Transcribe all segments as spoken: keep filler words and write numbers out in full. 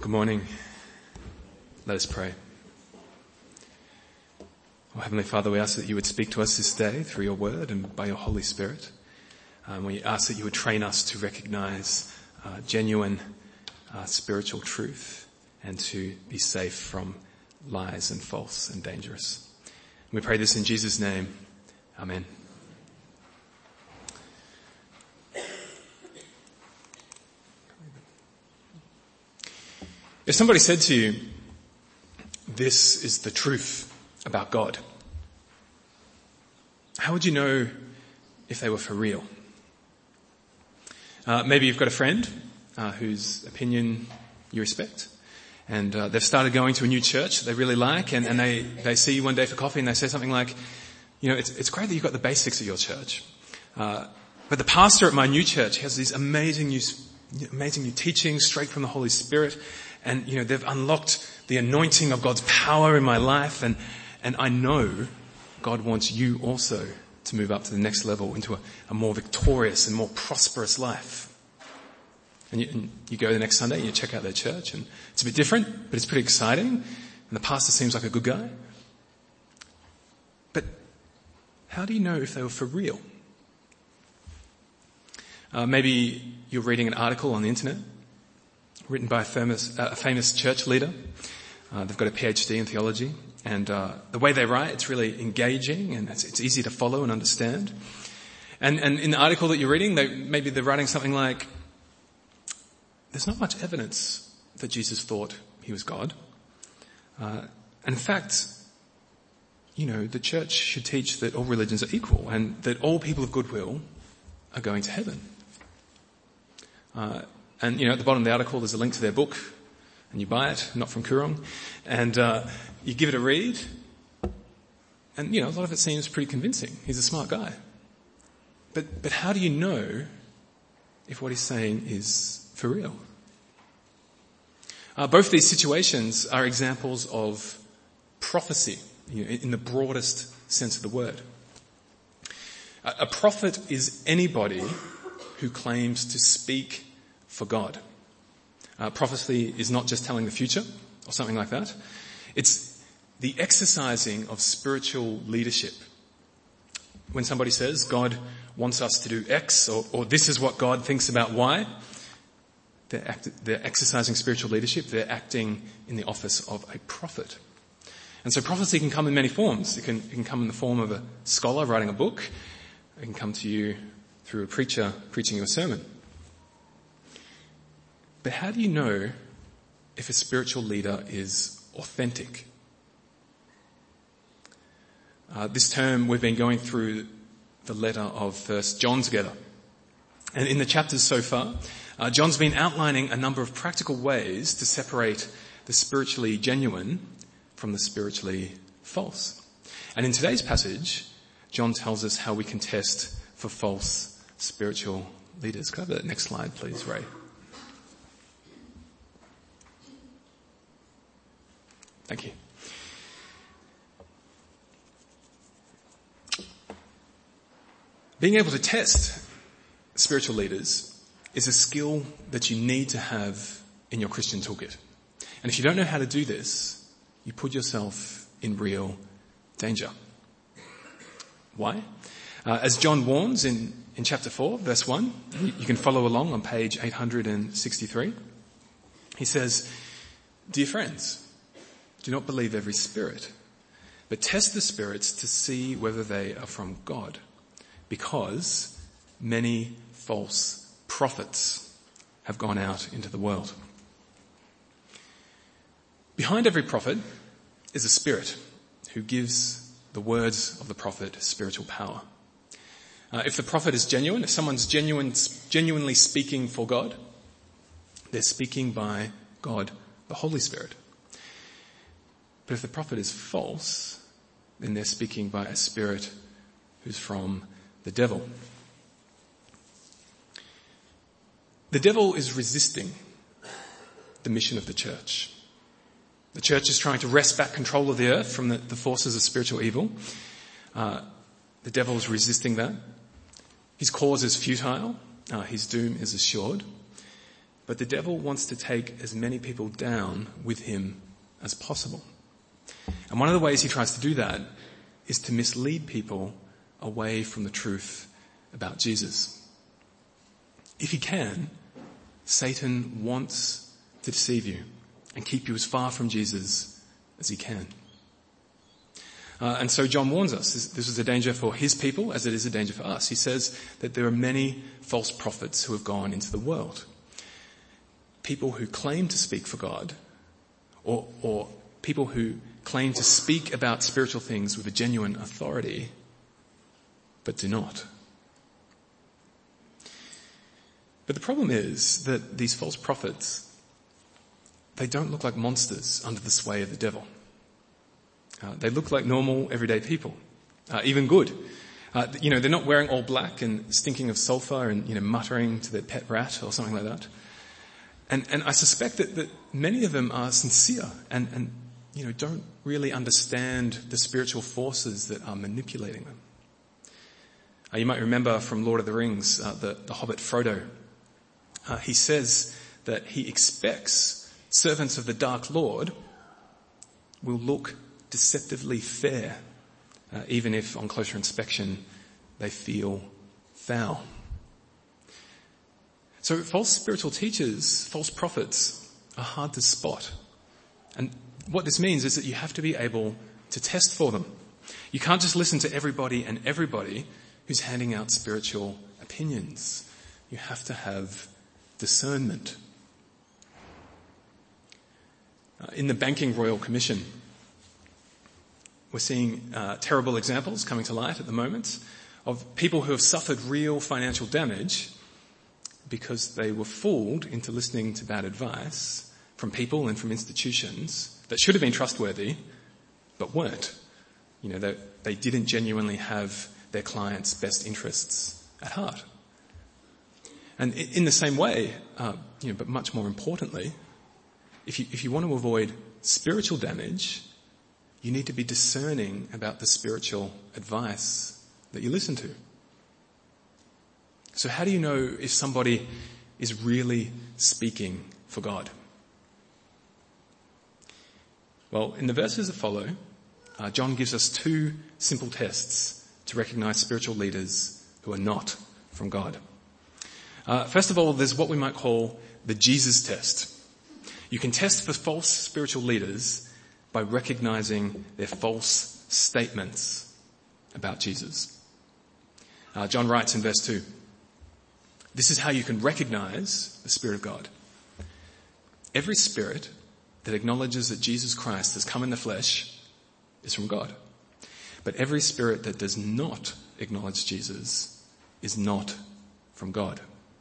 Good morning. Let us pray. Oh, Heavenly Father, we ask that you would speak to us this day through your word and by your Holy Spirit. Um, we ask that you would train us to recognize uh, genuine uh, spiritual truth and to be safe from lies and false and dangerous. And we pray this in Jesus' name. Amen. If somebody said to you, this is the truth about God, how would you know if they were for real? Uh, maybe you've got a friend uh, whose opinion you respect, and uh, they've started going to a new church that they really like, and, and they, they see you one day for coffee and they say something like, you know, it's, it's great that you've got the basics at your church, uh, but the pastor at my new church has these amazing new, amazing new teachings straight from the Holy Spirit. And, you know, they've unlocked the anointing of God's power in my life. And, and I know God wants you also to move up to the next level into a, a more victorious and more prosperous life. And you, and you go the next Sunday and you check out their church, and it's a bit different, but it's pretty exciting. And the pastor seems like a good guy. But how do you know if they were for real? Uh, maybe you're reading an article on the internet written by a famous, uh, a famous church leader. Uh, they've got a P H D in theology, and uh, the way they write, it's really engaging and it's, it's easy to follow and understand. And, and in the article that you're reading, they, maybe they're writing something like, there's not much evidence that Jesus thought he was God. Uh, and in fact, you know, the church should teach that all religions are equal and that all people of goodwill are going to heaven. Uh, And, you know, at the bottom of the article, there's a link to their book, and you buy it, not from Koorong, and uh, you give it a read, and, you know, a lot of it seems pretty convincing. He's a smart guy. But, but how do you know if what he's saying is for real? Uh, both these situations are examples of prophecy, you know, in the broadest sense of the word. A, a prophet is anybody who claims to speak for God. Uh, prophecy is not just telling the future or something like that. It's the exercising of spiritual leadership. When somebody says God wants us to do X, or, or this is what God thinks about Y, they're, act- they're exercising spiritual leadership. They're acting in the office of a prophet. And so prophecy can come in many forms. It can, it can come in the form of a scholar writing a book. It can come to you through a preacher preaching you a sermon. But how do you know if a spiritual leader is authentic? Uh, this term we've been going through the letter of First John together. And in the chapters so far, uh, John's been outlining a number of practical ways to separate the spiritually genuine from the spiritually false. And in today's passage, John tells us how we can test for false spiritual leaders. Could I have the next slide, please, Ray? Thank you. Being able to test spiritual leaders is a skill that you need to have in your Christian toolkit. And if you don't know how to do this, you put yourself in real danger. Why? Uh, as John warns in, in chapter four, verse one, you, you can follow along on page eight hundred sixty-three. He says, "Dear friends, do not believe every spirit, but test the spirits to see whether they are from God, because many false prophets have gone out into the world." Behind every prophet is a spirit who gives the words of the prophet spiritual power. Uh, if the prophet is genuine, if someone's genuine, genuinely speaking for God, they're speaking by God, the Holy Spirit. But if the prophet is false, then they're speaking by a spirit who's from the devil. The devil is resisting the mission of the church. The church is trying to wrest back control of the earth from the, the forces of spiritual evil. Uh, the devil is resisting that. His cause is futile. Uh, his doom is assured. but the devil wants to take as many people down with him as possible. And one of the ways he tries to do that is to mislead people away from the truth about Jesus. If he can, Satan wants to deceive you and keep you as far from Jesus as he can. Uh, and so John warns us, this, this is a danger for his people as it is a danger for us. He says that there are many false prophets who have gone into the world. People who claim to speak for God, or, or people who claim to speak about spiritual things with a genuine authority, but do not. But the problem is that these false prophets, they don't look like monsters under the sway of the devil. Uh, they look like normal, everyday people, uh, even good. Uh, you know, they're not wearing all black and stinking of sulfur and, you know, muttering to their pet rat or something like that. And, and I suspect that, that many of them are sincere and, and, you know, don't really understand the spiritual forces that are manipulating them. Uh, you might remember from Lord of the Rings, uh, the, the Hobbit Frodo. Uh, he says that he expects servants of the Dark Lord will look deceptively fair, uh, even if on closer inspection they feel foul. So false spiritual teachers, false prophets, are hard to spot. And what this means is that you have to be able to test for them. You can't just listen to everybody and everybody who's handing out spiritual opinions. You have to have discernment. Uh, in the Banking Royal Commission, we're seeing uh, terrible examples coming to light at the moment of people who have suffered real financial damage because they were fooled into listening to bad advice from people and from institutions that should have been trustworthy, but weren't. You know, they, they didn't genuinely have their clients' best interests at heart. And in the same way, uh, you know, but much more importantly, if you, if you want to avoid spiritual damage, you need to be discerning about the spiritual advice that you listen to. So how do you know if somebody is really speaking for God? Well, in the verses that follow, uh, John gives us two simple tests to recognize spiritual leaders who are not from God. Uh, first of all, there's what we might call the Jesus test. You can test for false spiritual leaders by recognizing their false statements about Jesus. Uh, John writes in verse two, this is how you can recognize the Spirit of God. Every spirit that acknowledges that Jesus Christ has come in the flesh is from God. But every spirit that does not acknowledge Jesus is not from God.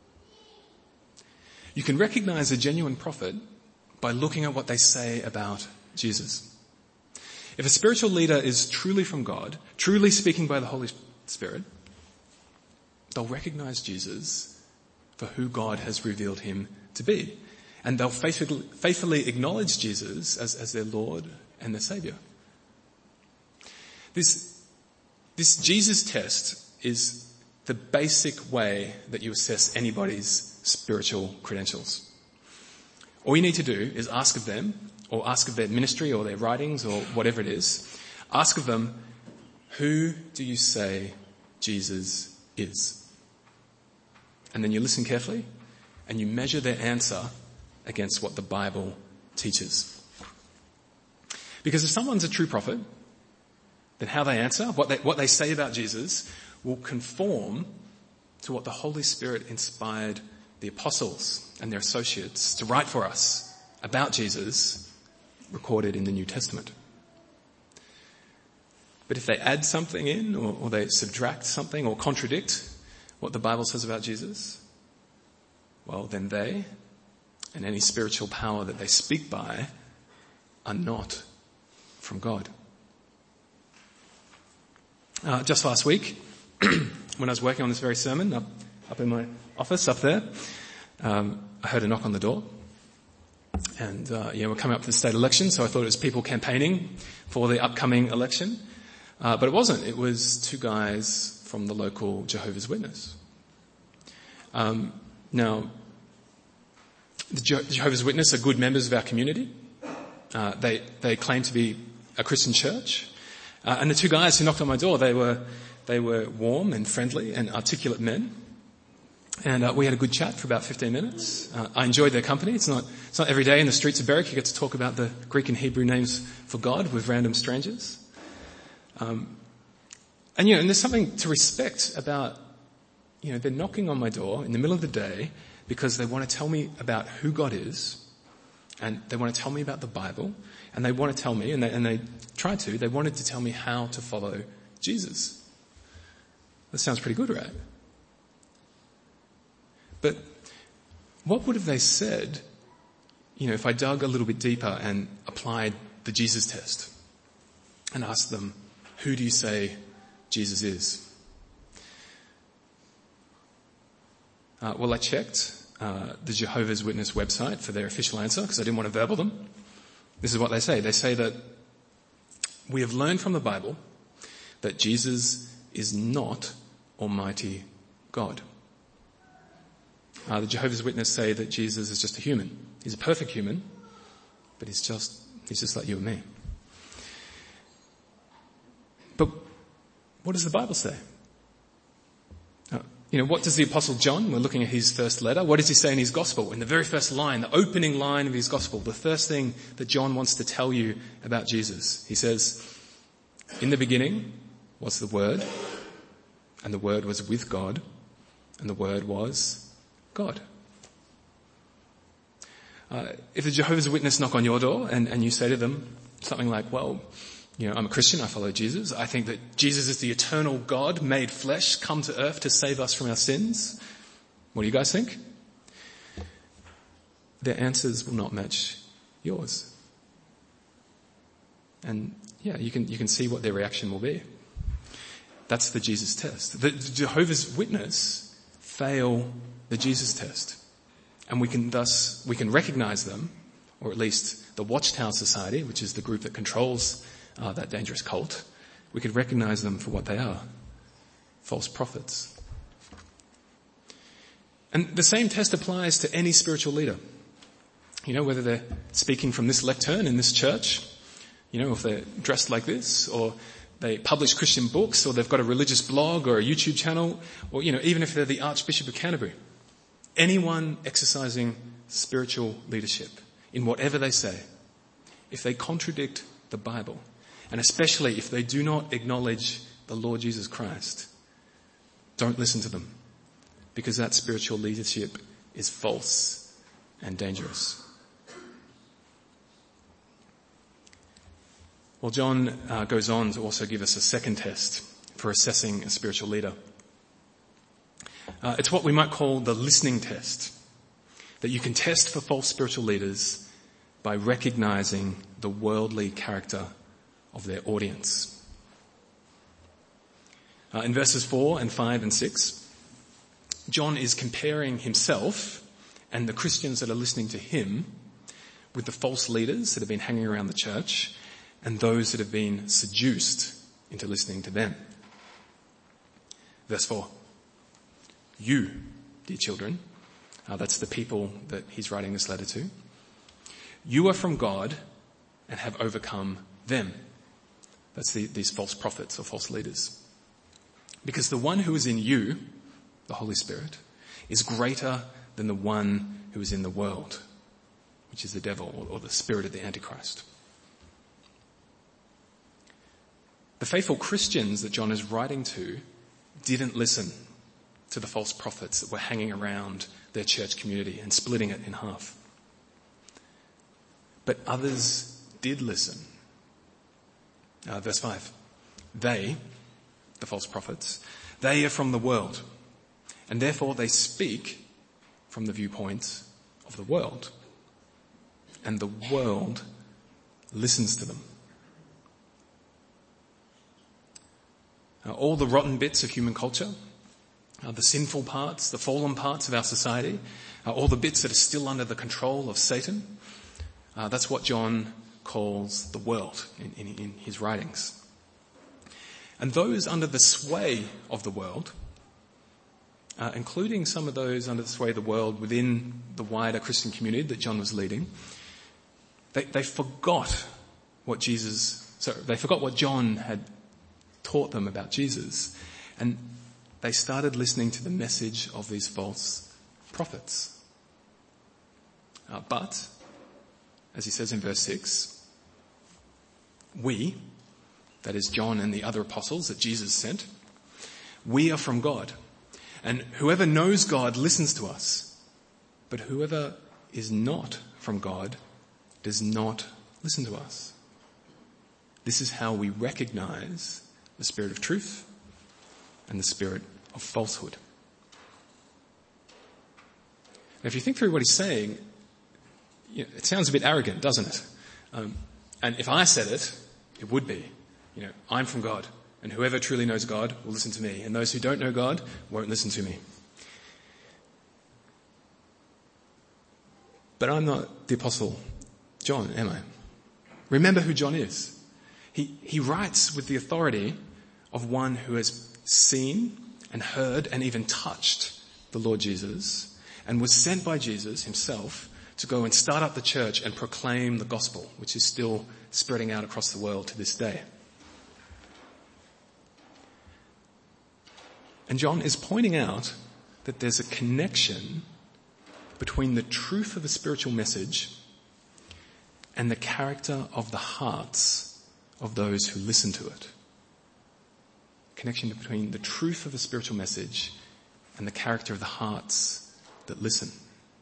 You can recognize a genuine prophet by looking at what they say about Jesus. If a spiritual leader is truly from God, truly speaking by the Holy Spirit, they'll recognize Jesus for who God has revealed him to be. And they'll faithfully, faithfully acknowledge Jesus as, as their Lord and their Savior. This, this Jesus test is the basic way that you assess anybody's spiritual credentials. All you need to do is ask of them, or ask of their ministry or their writings or whatever it is, ask of them, who do you say Jesus is? And then you listen carefully and you measure their answer against what the Bible teaches. Because if someone's a true prophet, then how they answer, what they, what they say about Jesus, will conform to what the Holy Spirit inspired the apostles and their associates to write for us about Jesus, recorded in the New Testament. But if they add something in, or, or they subtract something, or contradict what the Bible says about Jesus, well, then they and any spiritual power that they speak by are not from God. Uh, just last week, when I was working on this very sermon up, up in my office up there, um, I heard a knock on the door. And, uh, yeah, we're coming up to the state election, so I thought it was people campaigning for the upcoming election. Uh, but it wasn't. It was two guys from the local Jehovah's Witness. Um, now, The Jehovah's Witnesses are good members of our community. Uh, they, they claim to be a Christian church. Uh, and the two guys who knocked on my door, they were, they were warm and friendly and articulate men. And uh, we had a good chat for about fifteen minutes. Uh, I enjoyed their company. It's not, it's not every day in the streets of Berwick you get to talk about the Greek and Hebrew names for God with random strangers. Um, and you know, and there's something to respect about, you know, they're knocking on my door in the middle of the day because they want to tell me about who God is, and they want to tell me about the Bible, and they want to tell me, and they, and they tried to, they wanted to tell me how to follow Jesus. That sounds pretty good, right? But what would have they said, you know, if I dug a little bit deeper and applied the Jesus test and asked them, who do you say Jesus is? Uh, well, I checked uh, the Jehovah's Witness website for their official answer because I didn't want to verbal them. This is what they say. They say that we have learned from the Bible that Jesus is not Almighty God. Uh, the Jehovah's Witnesses say that Jesus is just a human. He's a perfect human, but he's just, he's just like you and me. But what does the Bible say? Uh, you know, what does the Apostle John, we're looking at his first letter, what does he say in his gospel? In the very first line, the opening line of his gospel, the first thing that John wants to tell you about Jesus. He says, in the beginning was the Word, and the Word was with God, and the Word was God. Uh, if the Jehovah's Witness knock on your door and, and you say to them something like, well, you know, I'm a Christian, I follow Jesus. I think that Jesus is the eternal God made flesh, come to earth to save us from our sins. What do you guys think? Their answers will not match yours. And yeah, you can, you can see what their reaction will be. That's the Jesus test. The Jehovah's Witness fail the Jesus test. And we can thus, we can recognize them, or at least the Watchtower Society, which is the group that controls uh, that dangerous cult, we can recognize them for what they are. False prophets. And the same test applies to any spiritual leader. You know, whether they're speaking from this lectern in this church, you know, if they're dressed like this, or they publish Christian books, or they've got a religious blog or a YouTube channel, or, you know, even if they're the Archbishop of Canterbury. Anyone exercising spiritual leadership in whatever they say, if they contradict the Bible, and especially if they do not acknowledge the Lord Jesus Christ, don't listen to them, because that spiritual leadership is false and dangerous. Well, John uh, goes on to also give us a second test for assessing a spiritual leader. Uh, it's what we might call the listening test, that you can test for false spiritual leaders by recognizing the worldly character of their audience. Uh, in verses four and five and six, John is comparing himself and the Christians that are listening to him with the false leaders that have been hanging around the church and those that have been seduced into listening to them. Verse four. You, dear children, uh, that's the people that he's writing this letter to, you are from God and have overcome them. That's the, these false prophets or false leaders. Because the one who is in you, the Holy Spirit, is greater than the one who is in the world, which is the devil or, or the spirit of the Antichrist. The faithful Christians that John is writing to didn't listen to the false prophets that were hanging around their church community and splitting it in half. But others did listen. Uh, verse five. They, the false prophets, they are from the world, and therefore they speak from the viewpoint of the world. And the world listens to them. Uh, all the rotten bits of human culture, Uh, the sinful parts, the fallen parts of our society, uh, all the bits that are still under the control of Satan. Uh, that's what John calls the world in, in, in his writings. And those under the sway of the world uh, including some of those under the sway of the world within the wider Christian community that John was leading, they, they forgot what Jesus, sorry, they forgot what John had taught them about Jesus, and they started listening to the message of these false prophets. Uh, but, as he says in verse six, we, that is John and the other apostles that Jesus sent, we are from God. And whoever knows God listens to us. But whoever is not from God does not listen to us. This is how we recognize the spirit of truth and the spirit of falsehood. Now, if you think through what he's saying, you know, it sounds a bit arrogant, doesn't it? Um, and if I said it, it would be, you know, I'm from God, and whoever truly knows God will listen to me, and those who don't know God won't listen to me. But I'm not the Apostle John, am I? Remember who John is. He, he writes with the authority of one who has seen and heard and even touched the Lord Jesus, and was sent by Jesus himself to go and start up the church and proclaim the gospel, which is still spreading out across the world to this day. And John is pointing out that there's a connection between the truth of a spiritual message and the character of the hearts of those who listen to it. Connection between the truth of a spiritual message and the character of the hearts that listen.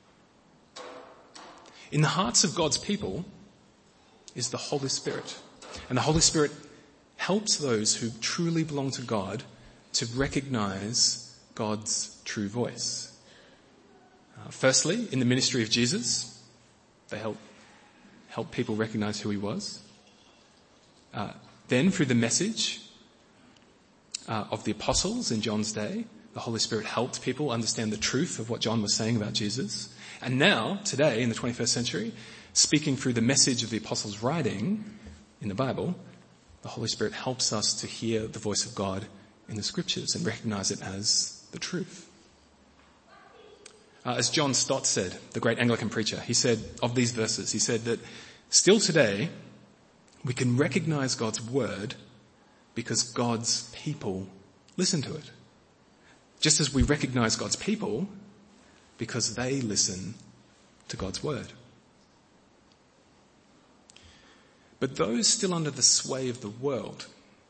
In the hearts of God's people is the Holy Spirit. And the Holy Spirit helps those who truly belong to God to recognize God's true voice. Uh, firstly, in the ministry of Jesus, they help help people recognize who he was. Uh, then, through the message uh, of the apostles in John's day, the Holy Spirit helped people understand the truth of what John was saying about Jesus. And now, today, in the twenty-first century, speaking through the message of the apostles' writing in the Bible, the Holy Spirit helps us to hear the voice of God in the scriptures and recognize it as the truth. Uh, as John Stott said, the great Anglican preacher, he said of these verses, he said that still today we can recognize God's word because God's people listen to it. Just as we recognize God's people because they listen to God's word. But those still under the sway of the world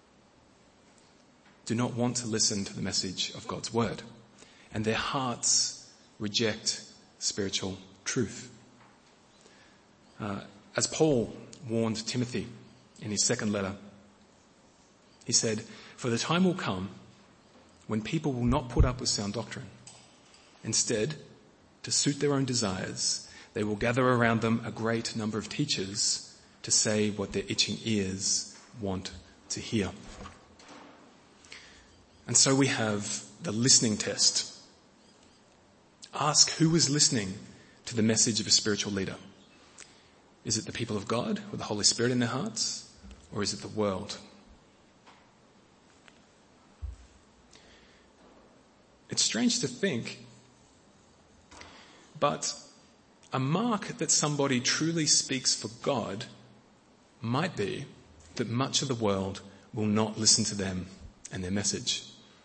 do not want to listen to the message of God's word, and their hearts reject spiritual truth. Uh, as Paul warned Timothy in his second letter, he said, "For the time will come when people will not put up with sound doctrine. Instead, to suit their own desires, they will gather around them a great number of teachers to say what their itching ears want to hear." And so we have the listening test. Ask who is listening to the message of a spiritual leader. Is it the people of God with the Holy Spirit in their hearts, or is it the world? It's strange to think, but a mark that somebody truly speaks for God might be that much of the world will not listen to them and their message.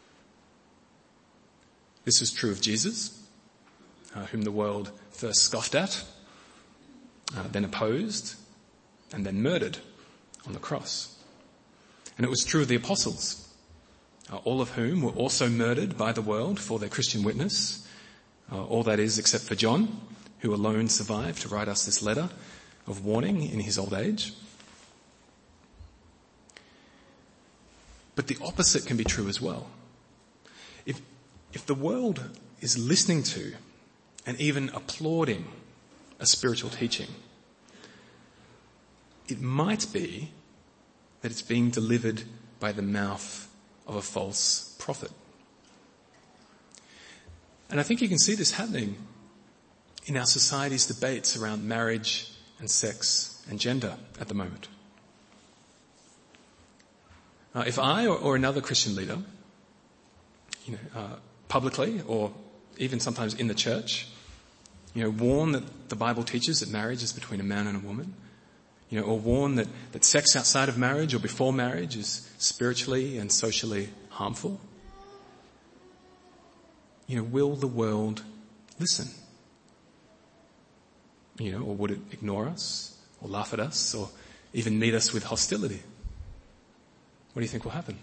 This was true of Jesus, uh, whom the world first scoffed at, uh, then opposed, and then murdered on the cross. And it was true of the apostles, uh, all of whom were also murdered by the world for their Christian witness, uh, all that is except for John, who alone survived to write us this letter of warning in his old age. But the opposite can be true as well. If, if the world is listening to and even applauding a spiritual teaching, it might be that it's being delivered by the mouth of a false prophet. And I think you can see this happening in our society's debates around marriage and sex and gender at the moment. Uh, if I or, or another Christian leader, you know, uh, publicly or even sometimes in the church. You know, warn that the Bible teaches that marriage is between a man and a woman. You know, or warn that, that sex outside of marriage or before marriage is spiritually and socially harmful. You know, will the world listen? You know, or would it ignore us or laugh at us or even meet us with hostility? What do you think will happen?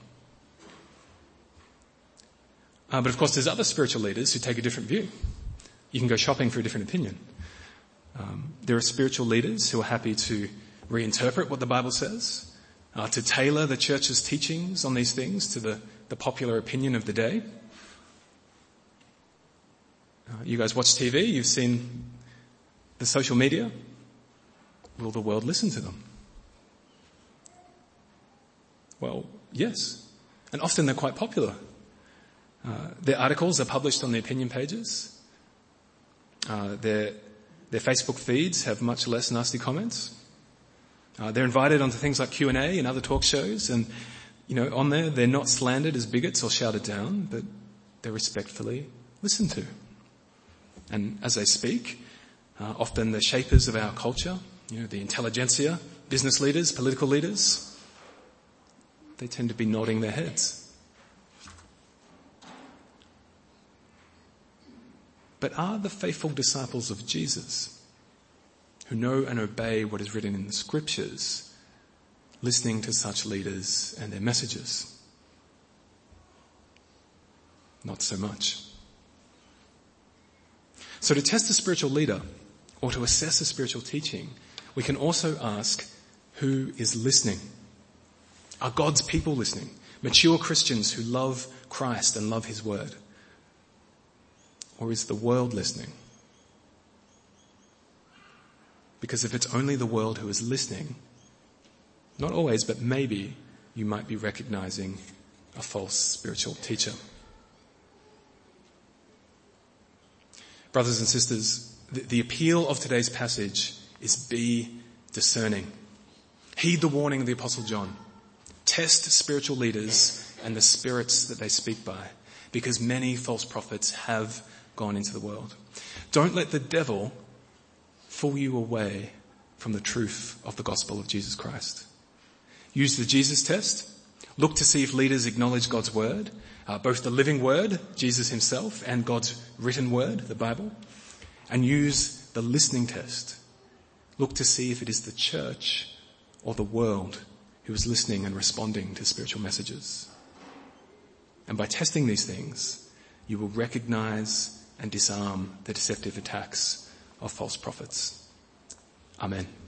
Uh, but of course there's other spiritual leaders who take a different view. You can go shopping for a different opinion. Um, there are spiritual leaders who are happy to reinterpret what the Bible says, uh, to tailor the church's teachings on these things to the, the popular opinion of the day. Uh, you guys watch T V, you've seen the social media. Will the world listen to them? Well, yes. And often they're quite popular. Uh, their articles are published on the opinion pages. Uh, their, their Facebook feeds have much less nasty comments. Uh, they're invited onto things like Q and A and other talk shows, and, you know, on there they're not slandered as bigots or shouted down, but they're respectfully listened to. And as they speak, uh, often the shapers of our culture, you know, the intelligentsia, business leaders, political leaders, they tend to be nodding their heads. But are the faithful disciples of Jesus, who know and obey what is written in the scriptures, listening to such leaders and their messages? Not so much. So to test a spiritual leader or to assess a spiritual teaching, we can also ask, who is listening? Are God's people listening? Mature Christians who love Christ and love his word? Or is the world listening? Because if it's only the world who is listening, not always, but maybe, you might be recognizing a false spiritual teacher. Brothers and sisters, the, the appeal of today's passage is be discerning. Heed the warning of the Apostle John. Test spiritual leaders and the spirits that they speak by, because many false prophets have gone into the world. Don't let the devil fool you away from the truth of the gospel of Jesus Christ. Use the Jesus test. Look to see if leaders acknowledge God's word, uh, both the living word, Jesus himself, and God's written word, the Bible. And use the listening test. Look to see if it is the church or the world who is listening and responding to spiritual messages. And by testing these things, you will recognize and disarm the deceptive attacks of false prophets. Amen.